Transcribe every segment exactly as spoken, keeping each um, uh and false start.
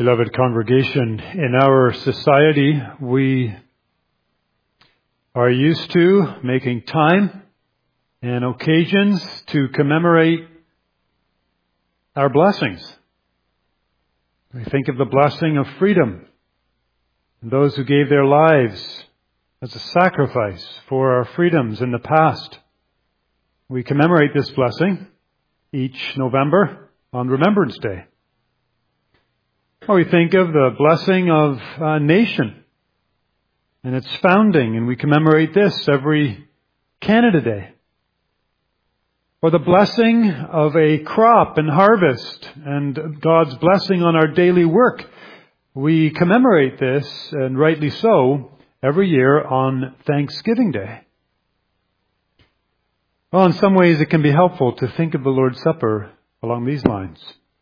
Beloved congregation, in our society, we are used to making time and occasions to commemorate our blessings. We think of the blessing of freedom and those who gave their lives as a sacrifice for our freedoms in the past. We commemorate this blessing each November on Remembrance Day. Or we think of the blessing of a nation and its founding, and we commemorate this every Canada Day. Or the blessing of a crop and harvest and God's blessing on our daily work. We commemorate this, and rightly so, every year on Thanksgiving Day. Well, in some ways it can be helpful to think of the Lord's Supper along these lines.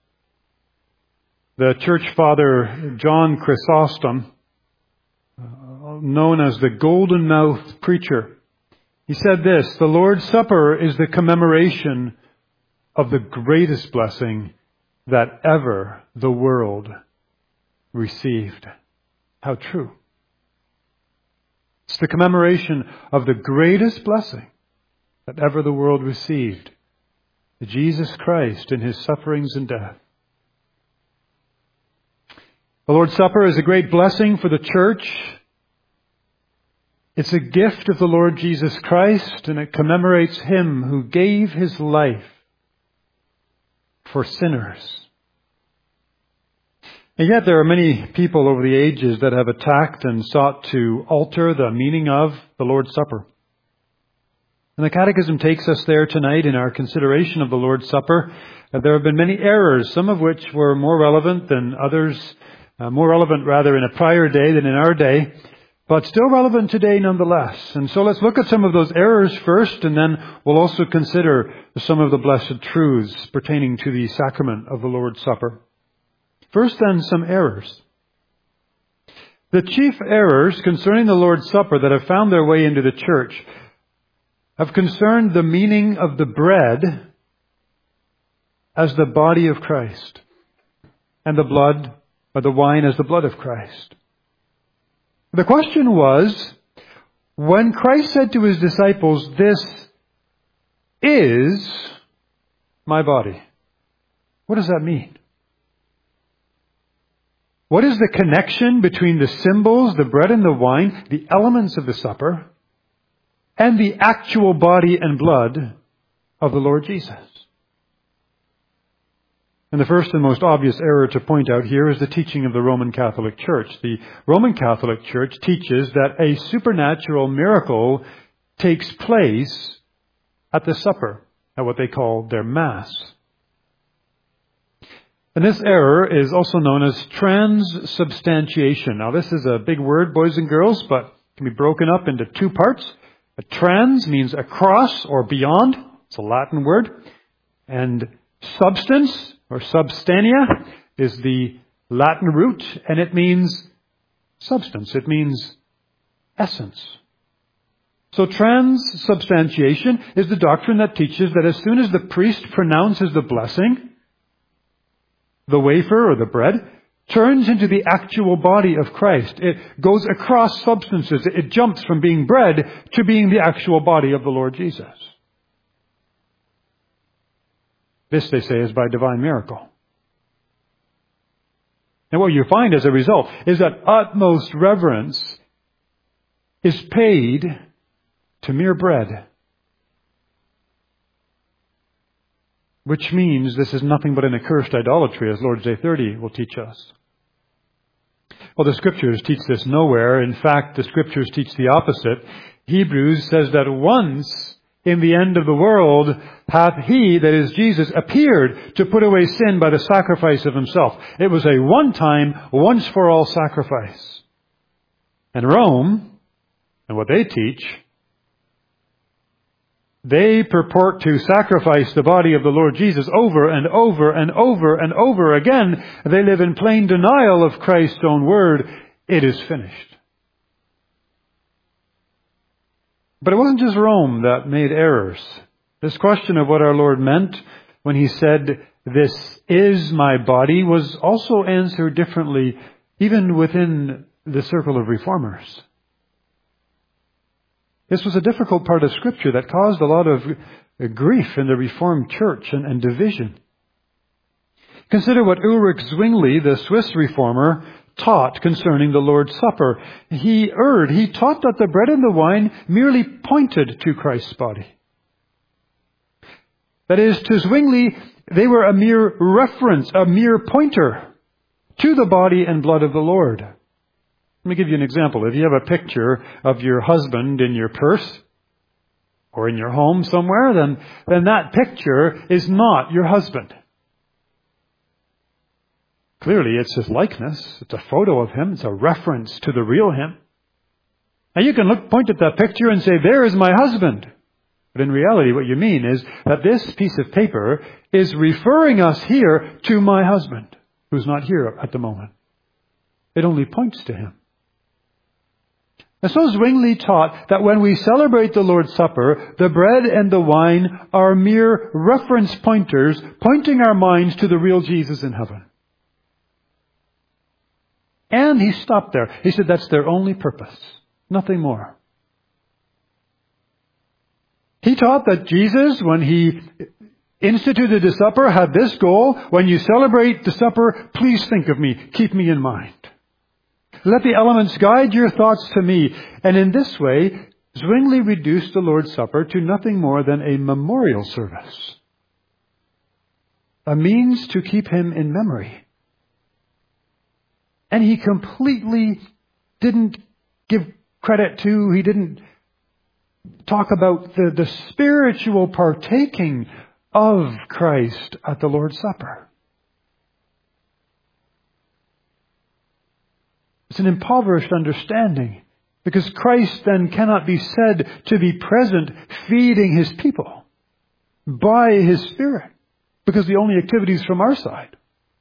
The church father John Chrysostom, known as the golden-mouthed preacher, he said this: the Lord's Supper is the commemoration of the greatest blessing that ever the world received. How true. It's the commemoration of the greatest blessing that ever the world received, Jesus Christ in His sufferings and death. The Lord's Supper is a great blessing for the church. It's a gift of the Lord Jesus Christ, and it commemorates Him who gave His life for sinners. And yet there are many people over the ages that have attacked and sought to alter the meaning of the Lord's Supper. And the Catechism takes us there tonight in our consideration of the Lord's Supper. There have been many errors, some of which were more relevant than others, uh, more relevant rather in a prior day than in our day, but still relevant today nonetheless. And so let's look at some of those errors first, and then we'll also consider some of the blessed truths pertaining to the sacrament of the Lord's Supper. First then, some errors. The chief errors concerning the Lord's Supper that have found their way into the church have concerned the meaning of the bread as the body of Christ, and the blood, or the wine as the blood of Christ. The question was, when Christ said to His disciples, "This is my body," what does that mean? What is the connection between the symbols, the bread and the wine, the elements of the supper, and the actual body and blood of the Lord Jesus? And the first and most obvious error to point out here is the teaching of the Roman Catholic Church. The Roman Catholic Church teaches that a supernatural miracle takes place at the supper, at what they call their Mass. And this error is also known as transubstantiation. Now, this is a big word, boys and girls, but it can be broken up into two parts. A trans means across or beyond. It's a Latin word. And substance, or substantia, is the Latin root, and it means substance. It means essence. So transubstantiation is the doctrine that teaches that as soon as the priest pronounces the blessing, the wafer or the bread turns into the actual body of Christ. It goes across substances. It jumps from being bread to being the actual body of the Lord Jesus. This, they say, is by divine miracle. And what you find as a result is that utmost reverence is paid to mere bread. Which means this is nothing but an accursed idolatry, as Lord's Day thirty will teach us. Well, the Scriptures teach this nowhere. In fact, the Scriptures teach the opposite. Hebrews says that once in the end of the world hath He, that is Jesus, appeared to put away sin by the sacrifice of Himself. It was a one-time, once-for-all sacrifice. And Rome, and what they teach, they purport to sacrifice the body of the Lord Jesus over and over and over and over again. They live in plain denial of Christ's own word, "It is finished." But it wasn't just Rome that made errors. This question of what our Lord meant when He said, "This is my body," was also answered differently, even within the circle of reformers. This was a difficult part of Scripture that caused a lot of grief in the Reformed Church and, and division. Consider what Ulrich Zwingli, the Swiss reformer, taught concerning the Lord's Supper. He erred. He taught that the bread and the wine merely pointed to Christ's body. That is, to Zwingli, they were a mere reference, a mere pointer to the body and blood of the Lord. Let me give you an example. If you have a picture of your husband in your purse or in your home somewhere, then, then that picture is not your husband. Clearly, it's his likeness. It's a photo of him. It's a reference to the real him. Now, you can look, point at that picture and say, "There is my husband." But in reality, what you mean is that this piece of paper is referring us here to my husband, who's not here at the moment. It only points to him. And so Zwingli taught that when we celebrate the Lord's Supper, the bread and the wine are mere reference pointers, pointing our minds to the real Jesus in heaven. And he stopped there. He said that's their only purpose. Nothing more. He taught that Jesus, when he instituted the supper, had this goal: when you celebrate the supper, please think of me. Keep me in mind. Let the elements guide your thoughts to me. And in this way, Zwingli reduced the Lord's Supper to nothing more than a memorial service. A means to keep him in memory. And he completely didn't give credit to, he didn't talk about the, the spiritual partaking of Christ at the Lord's Supper. It's an impoverished understanding, because Christ then cannot be said to be present feeding his people by his Spirit, because the only activity is from our side.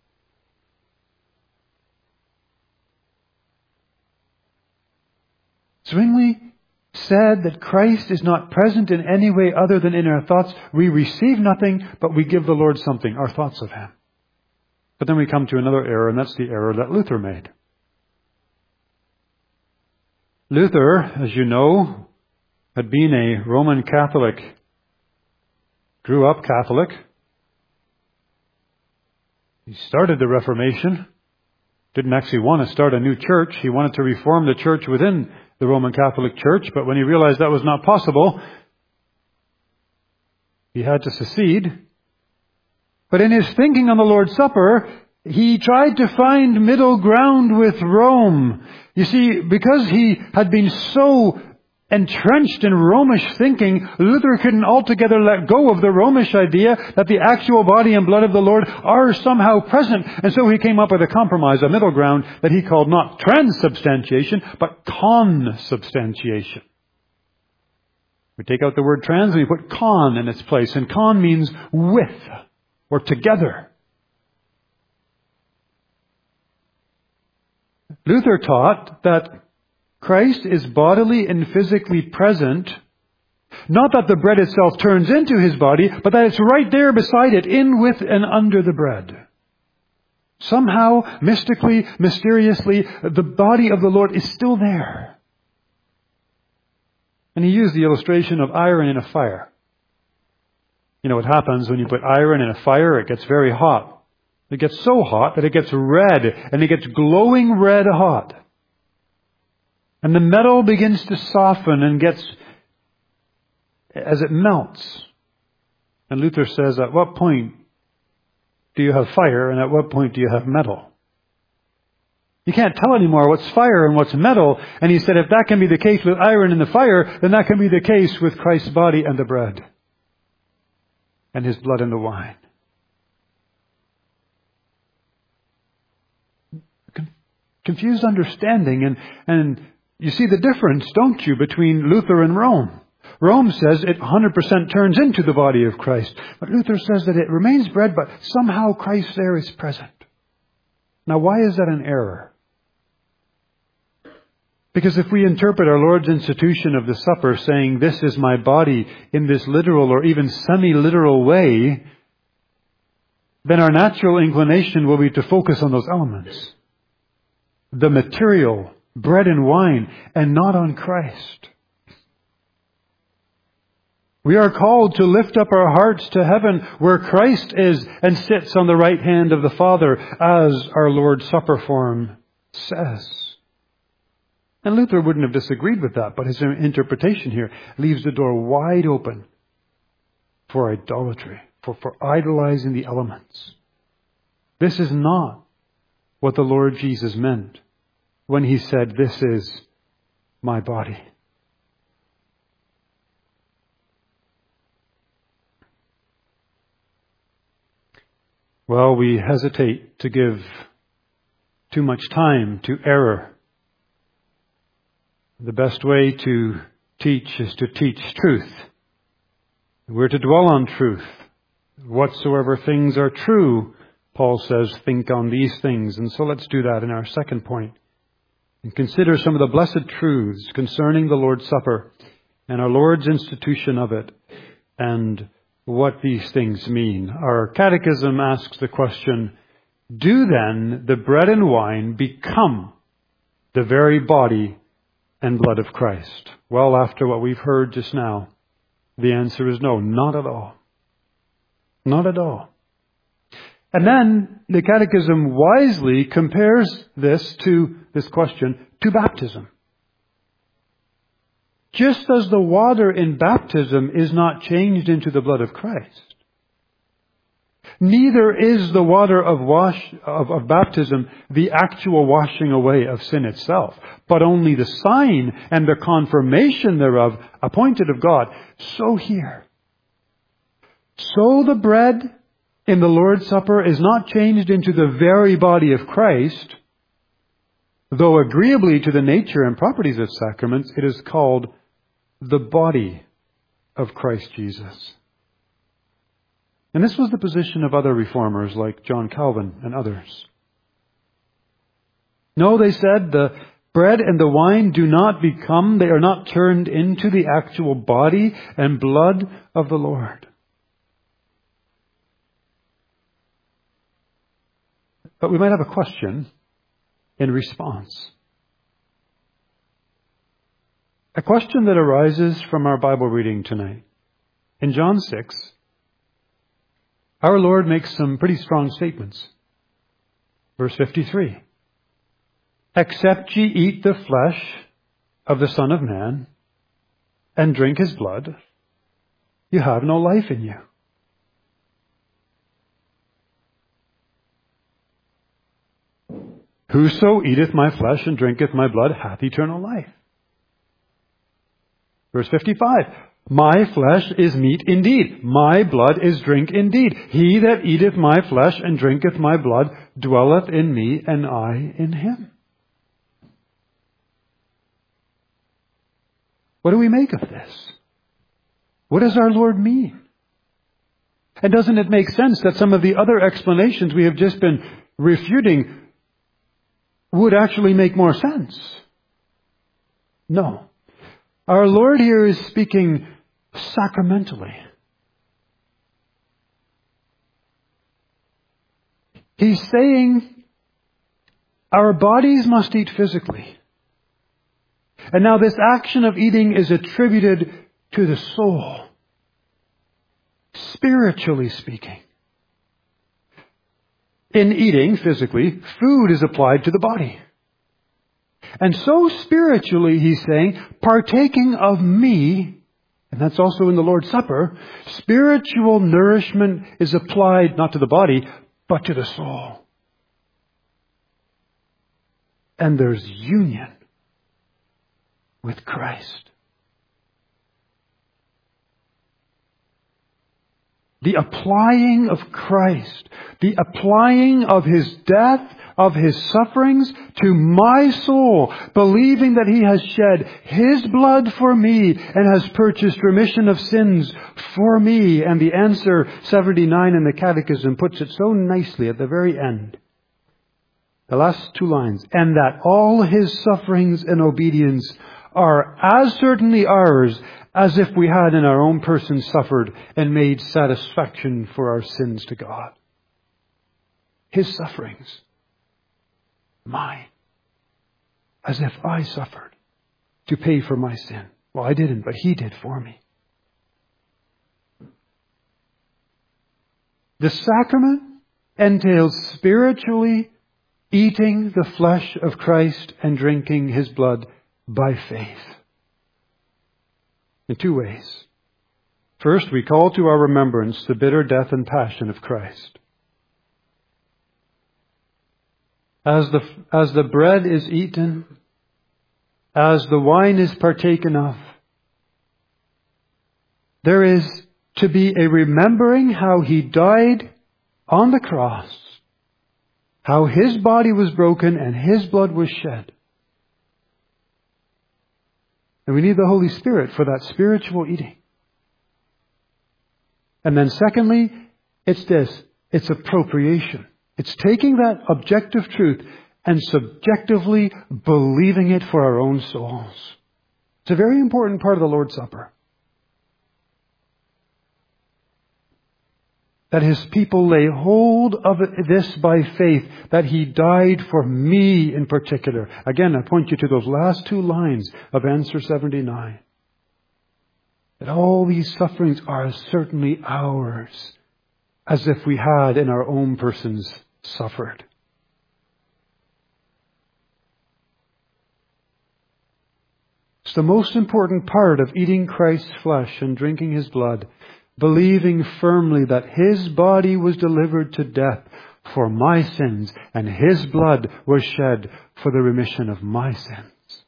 Zwingli said that Christ is not present in any way other than in our thoughts. We receive nothing, but we give the Lord something, our thoughts of him. But then we come to another error, and that's the error that Luther made. Luther, as you know, had been a Roman Catholic, grew up Catholic. He started the Reformation, didn't actually want to start a new church. He wanted to reform the church within the Roman Catholic Church, but when he realized that was not possible, he had to secede. But in his thinking on the Lord's Supper, he tried to find middle ground with Rome. You see, because he had been so entrenched in Romish thinking, Luther couldn't altogether let go of the Romish idea that the actual body and blood of the Lord are somehow present. And so he came up with a compromise, a middle ground that he called not transubstantiation, but consubstantiation. We take out the word trans and we put con in its place. And con means with or together. Luther taught that Christ is bodily and physically present, not that the bread itself turns into his body, but that it's right there beside it, in, with, and under the bread. Somehow, mystically, mysteriously, the body of the Lord is still there. And he used the illustration of iron in a fire. You know what happens when you put iron in a fire? It gets very hot. It gets so hot that it gets red, and it gets glowing red hot. And the metal begins to soften and gets, as it melts. And Luther says, at what point do you have fire, and at what point do you have metal? You can't tell anymore what's fire and what's metal. And he said, if that can be the case with iron and the fire, then that can be the case with Christ's body and the bread, and his blood and the wine. Confused understanding, and, and you see the difference, don't you, between Luther and Rome. Rome says it one hundred percent turns into the body of Christ. But Luther says that it remains bread, but somehow Christ there is present. Now, why is that an error? Because if we interpret our Lord's institution of the supper saying, this is my body, in this literal or even semi-literal way, then our natural inclination will be to focus on those elements. The material, bread and wine, and not on Christ. We are called to lift up our hearts to heaven where Christ is and sits on the right hand of the Father, as our Lord's Supper form says. And Luther wouldn't have disagreed with that, but his interpretation here leaves the door wide open for idolatry, for, for idolizing the elements. This is not what the Lord Jesus meant when he said, "This is my body." Well, we hesitate to give too much time to error. The best way to teach is to teach truth. We're to dwell on truth. Whatsoever things are true, Paul says, think on these things. And so let's do that in our second point. And consider some of the blessed truths concerning the Lord's Supper and our Lord's institution of it, and what these things mean. Our catechism asks the question, do then the bread and wine become the very body and blood of Christ? Well, after what we've heard just now, the answer is no, not at all. Not at all. And then the Catechism wisely compares this to, this question, to baptism. Just as the water in baptism is not changed into the blood of Christ, neither is the water of wash of, of baptism the actual washing away of sin itself, but only the sign and the confirmation thereof, appointed of God. So here, so the bread in the Lord's Supper is not changed into the very body of Christ, though agreeably to the nature and properties of sacraments, it is called the body of Christ Jesus. And this was the position of other reformers like John Calvin and others. No, they said, the bread and the wine do not become, they are not turned into the actual body and blood of the Lord. But we might have a question in response. A question that arises from our Bible reading tonight. In John six, our Lord makes some pretty strong statements. Verse fifty-three. Except ye eat the flesh of the Son of Man and drink his blood, you have no life in you. Whoso eateth my flesh and drinketh my blood hath eternal life. Verse fifty-five. My flesh is meat indeed. My blood is drink indeed. He that eateth my flesh and drinketh my blood dwelleth in me, and I in him. What do we make of this? What does our Lord mean? And doesn't it make sense that some of the other explanations we have just been refuting would actually make more sense? No. Our Lord here is speaking sacramentally. He's saying our bodies must eat physically. And now this action of eating is attributed to the soul, spiritually speaking. In eating physically, food is applied to the body. And so spiritually, he's saying, partaking of me, and that's also in the Lord's Supper, spiritual nourishment is applied not to the body, but to the soul. And there's union with Christ. The applying of Christ, the applying of his death, of his sufferings to my soul, believing that he has shed his blood for me and has purchased remission of sins for me. And the answer seventy-nine in the Catechism puts it so nicely at the very end. The last two lines. And that all his sufferings and obedience are as certainly ours as if we had in our own person suffered and made satisfaction for our sins to God. His sufferings. Mine. As if I suffered to pay for my sin. Well, I didn't, but He did for me. The sacrament entails spiritually eating the flesh of Christ and drinking His blood by faith. In two ways. First, we call to our remembrance the bitter death and passion of Christ. As the, as the bread is eaten, as the wine is partaken of, there is to be a remembering how He died on the cross, how His body was broken and His blood was shed. And we need the Holy Spirit for that spiritual eating. And then secondly, it's this, it's appropriation. It's taking that objective truth and subjectively believing it for our own souls. It's a very important part of the Lord's Supper. That His people lay hold of this by faith, that He died for me in particular. Again, I point you to those last two lines of answer seventy-nine. That all these sufferings are certainly ours, as if we had in our own persons suffered. It's the most important part of eating Christ's flesh and drinking His blood, believing firmly that His body was delivered to death for my sins and His blood was shed for the remission of my sins.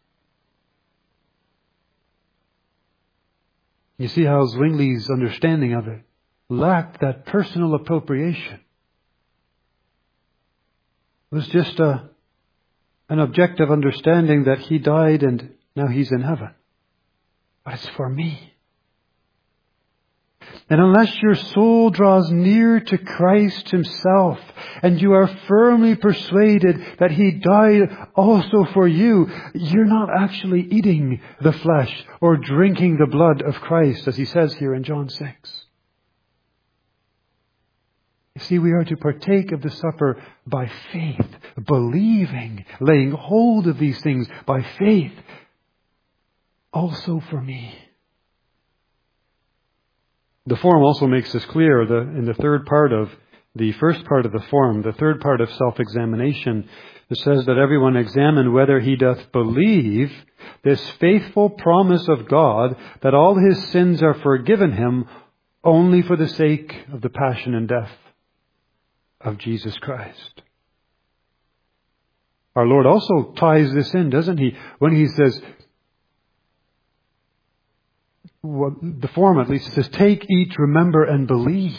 You see how Zwingli's understanding of it lacked that personal appropriation. It was just a, an objective understanding that He died and now He's in heaven. But it's for me. And unless your soul draws near to Christ Himself and you are firmly persuaded that He died also for you, you're not actually eating the flesh or drinking the blood of Christ, as He says here in John six. You see, we are to partake of the supper by faith, believing, laying hold of these things by faith, also for me. The form also makes this clear the, in the third part of the first part of the form, the third part of self-examination. It says that everyone examine whether he doth believe this faithful promise of God that all his sins are forgiven him only for the sake of the passion and death of Jesus Christ. Our Lord also ties this in, doesn't He? When He says, well, the form at least says, take, eat, remember, and believe.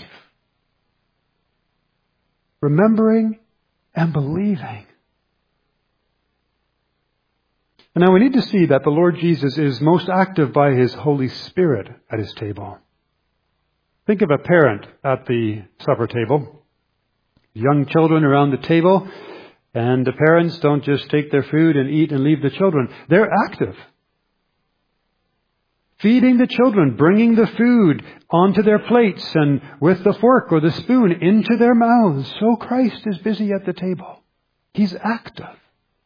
Remembering and believing. And now we need to see that the Lord Jesus is most active by His Holy Spirit at His table. Think of a parent at the supper table. Young children around the table, and the parents don't just take their food and eat and leave the children. They're active. Feeding the children, bringing the food onto their plates and with the fork or the spoon into their mouths. So Christ is busy at the table. He's active.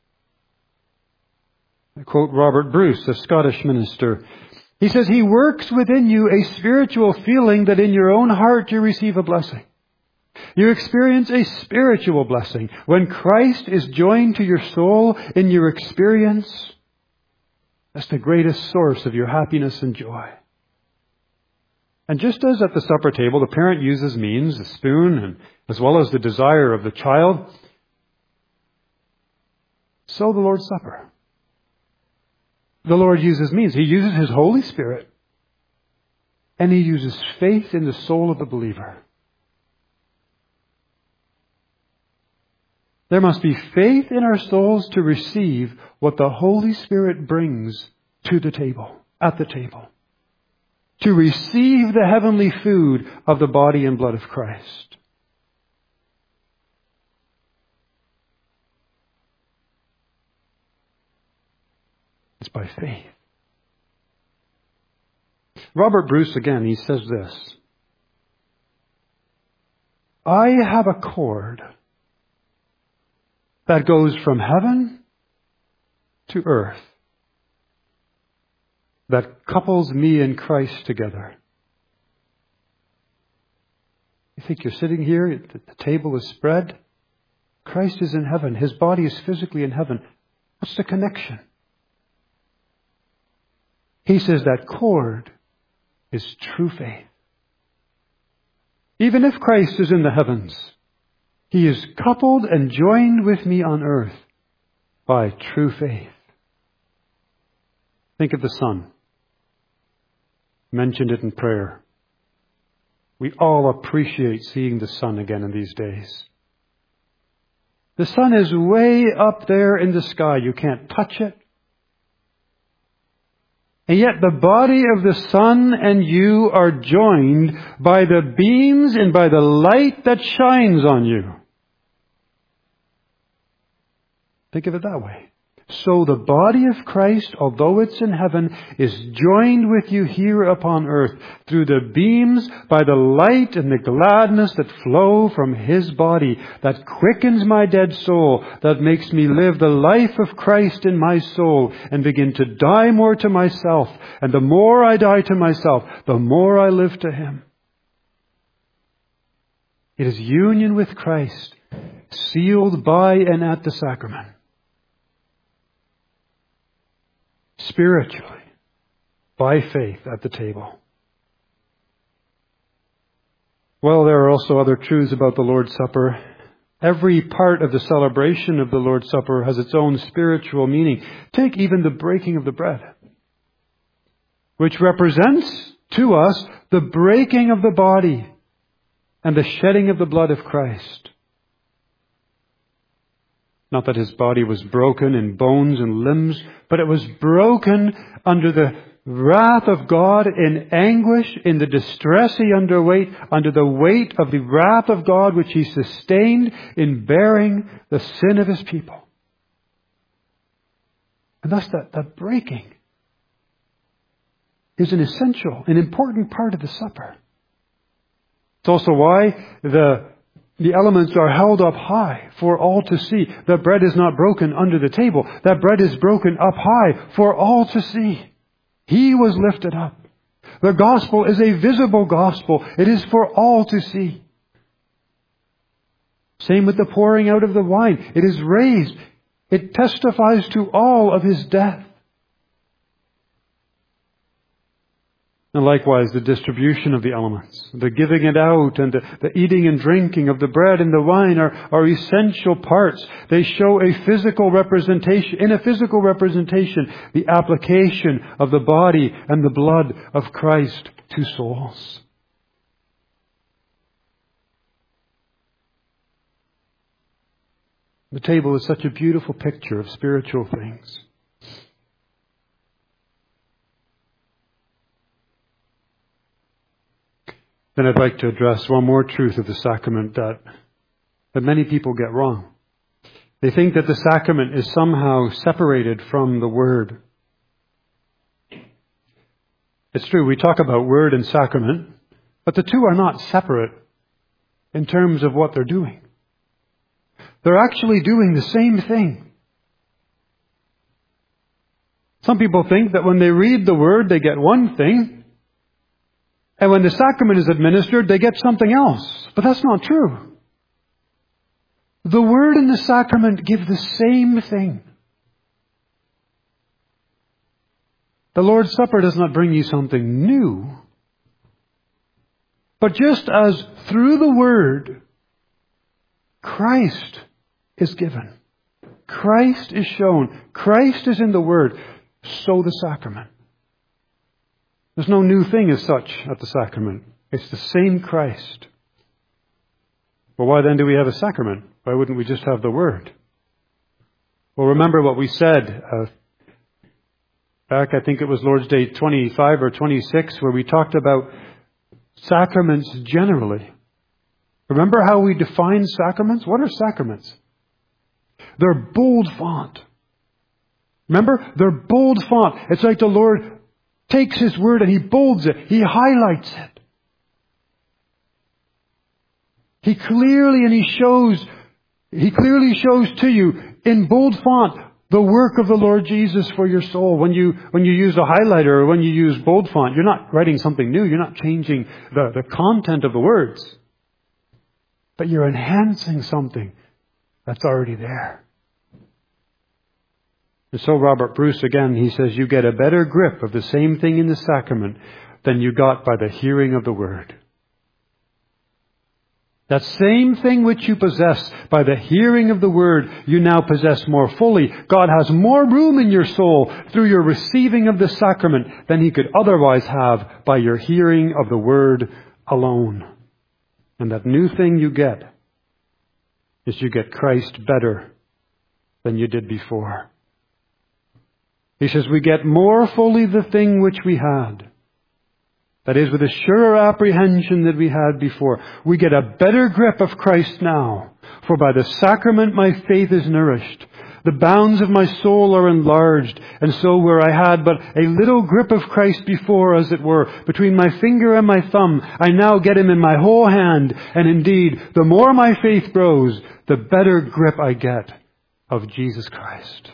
I quote Robert Bruce, a Scottish minister. He says, He works within you a spiritual feeling that in your own heart you receive a blessing. You experience a spiritual blessing. When Christ is joined to your soul in your experience, that's the greatest source of your happiness and joy. And just as at the supper table, the parent uses means, the spoon, and as well as the desire of the child, so the Lord's Supper. The Lord uses means. He uses His Holy Spirit, and He uses faith in the soul of the believer. There must be faith in our souls to receive what the Holy Spirit brings to the table, at the table. To receive the heavenly food of the body and blood of Christ. It's by faith. Robert Bruce, again, he says this. I have a cord that goes from heaven to earth, that couples me and Christ together. You think you're sitting here, the table is spread, Christ is in heaven, His body is physically in heaven. What's the connection? He says that cord is true faith. Even if Christ is in the heavens, He is coupled and joined with me on earth by true faith. Think of the sun. Mentioned it in prayer. We all appreciate seeing the sun again in these days. The sun is way up there in the sky. You can't touch it. And yet the body of the sun and you are joined by the beams and by the light that shines on you. Think of it that way. So the body of Christ, although it's in heaven, is joined with you here upon earth through the beams by the light and the gladness that flow from His body, that quickens my dead soul, that makes me live the life of Christ in my soul and begin to die more to myself. And the more I die to myself, the more I live to Him. It is union with Christ, sealed by and at the sacrament. Spiritually, by faith at the table. Well, there are also other truths about the Lord's Supper. Every part of the celebration of the Lord's Supper has its own spiritual meaning. Take even the breaking of the bread, which represents to us the breaking of the body and the shedding of the blood of Christ. Not that His body was broken in bones and limbs, but it was broken under the wrath of God in anguish, in the distress He underwent, under the weight of the wrath of God which He sustained in bearing the sin of His people. And thus that, that breaking is an essential, an important part of the supper. It's also why the The elements are held up high for all to see. The bread is not broken under the table. That bread is broken up high for all to see. He was lifted up. The gospel is a visible gospel. It is for all to see. Same with the pouring out of the wine. It is raised. It testifies to all of His death. And likewise, the distribution of the elements, the giving it out and the, the eating and drinking of the bread and the wine are, are essential parts. They show a physical representation, in a physical representation, the application of the body and the blood of Christ to souls. The table is such a beautiful picture of spiritual things. Then I'd like to address one more truth of the sacrament that, that many people get wrong. They think that the sacrament is somehow separated from the Word. It's true, we talk about Word and sacrament, but the two are not separate in terms of what they're doing. They're actually doing the same thing. Some people think that when they read the Word, they get one thing, and when the sacrament is administered, they get something else. But that's not true. The Word and the sacrament give the same thing. The Lord's Supper does not bring you something new. But just as through the Word, Christ is given, Christ is shown, Christ is in the Word, so the sacrament. There's no new thing as such at the sacrament. It's the same Christ. Well, why then do we have a sacrament? Why wouldn't we just have the Word? Well, remember what we said uh, back, I think it was Lord's Day twenty-five or twenty-six, where we talked about sacraments generally. Remember how we define sacraments? What are sacraments? They're bold font. Remember? They're bold font. It's like the Lord takes His Word and He bolds it. He highlights it. He clearly and He shows He clearly shows to you in bold font the work of the Lord Jesus for your soul. When you when you use a highlighter or when you use bold font, you're not writing something new. You're not changing the, the content of the words. But you're enhancing something that's already there. And so Robert Bruce, again, he says, you get a better grip of the same thing in the sacrament than you got by the hearing of the word. That same thing which you possess by the hearing of the word, you now possess more fully. God has more room in your soul through your receiving of the sacrament than he could otherwise have by your hearing of the word alone. And that new thing you get is you get Christ better than you did before. He says, we get more fully the thing which we had. That is, with a surer apprehension than we had before. We get a better grip of Christ now. For by the sacrament my faith is nourished. The bounds of my soul are enlarged. And so where I had but a little grip of Christ before, as it were, between my finger and my thumb, I now get him in my whole hand. And indeed, the more my faith grows, the better grip I get of Jesus Christ.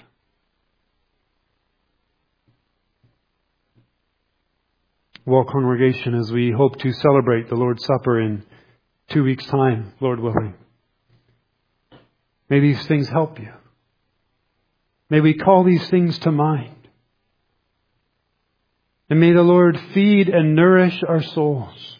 Well, congregation, as we hope to celebrate the Lord's Supper in two weeks' time, Lord willing, may these things help you. May we call these things to mind. And may the Lord feed and nourish our souls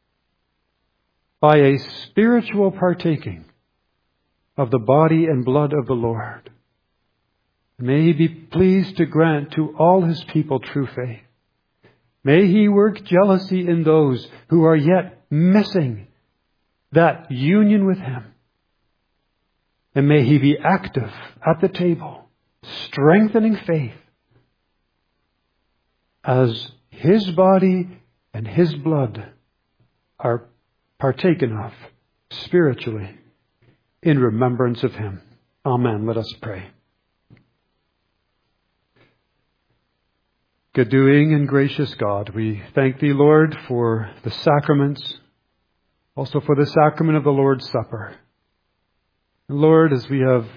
by a spiritual partaking of the body and blood of the Lord. May he be pleased to grant to all his people true faith. May he work jealousy in those who are yet missing that union with him. And may he be active at the table, strengthening faith as his body and his blood are partaken of spiritually in remembrance of him. Amen. Let us pray. Good-doing and gracious God, we thank thee, Lord, for the sacraments, also for the sacrament of the Lord's Supper. And Lord, as we have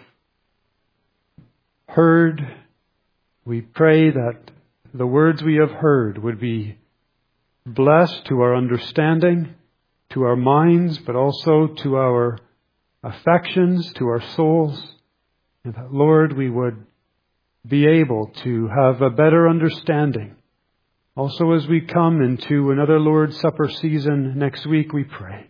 heard, we pray that the words we have heard would be blessed to our understanding, to our minds, but also to our affections, to our souls. And that, Lord, we would be able to have a better understanding. Also, as we come into another Lord's Supper season next week, we pray.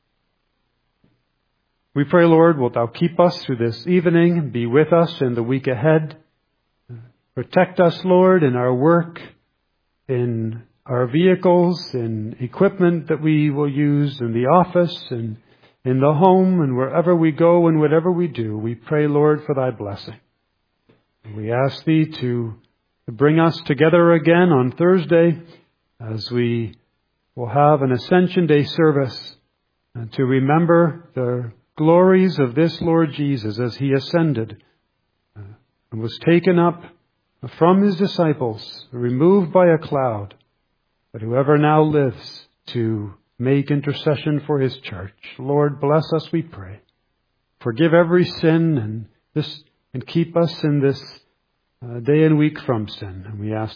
We pray, Lord, wilt thou keep us through this evening, be with us in the week ahead. Protect us, Lord, in our work, in our vehicles, in equipment that we will use in the office, and in the home, and wherever we go and whatever we do. We pray, Lord, for thy blessing. We ask thee to bring us together again on Thursday as we will have an Ascension Day service and to remember the glories of this Lord Jesus as he ascended and was taken up from his disciples, removed by a cloud. But whoever now lives to make intercession for his church, Lord, bless us, we pray. Forgive every sin and this and keep us in this uh, day and week from sin. And we ask